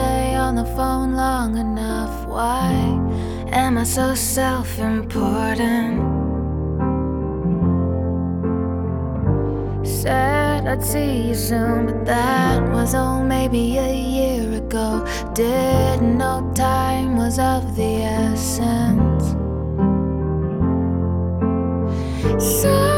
stay on the phone long enough. Why am I so self-important? Said I'd see you soon, but that was maybe a year ago. Didn't know time was of the essence. So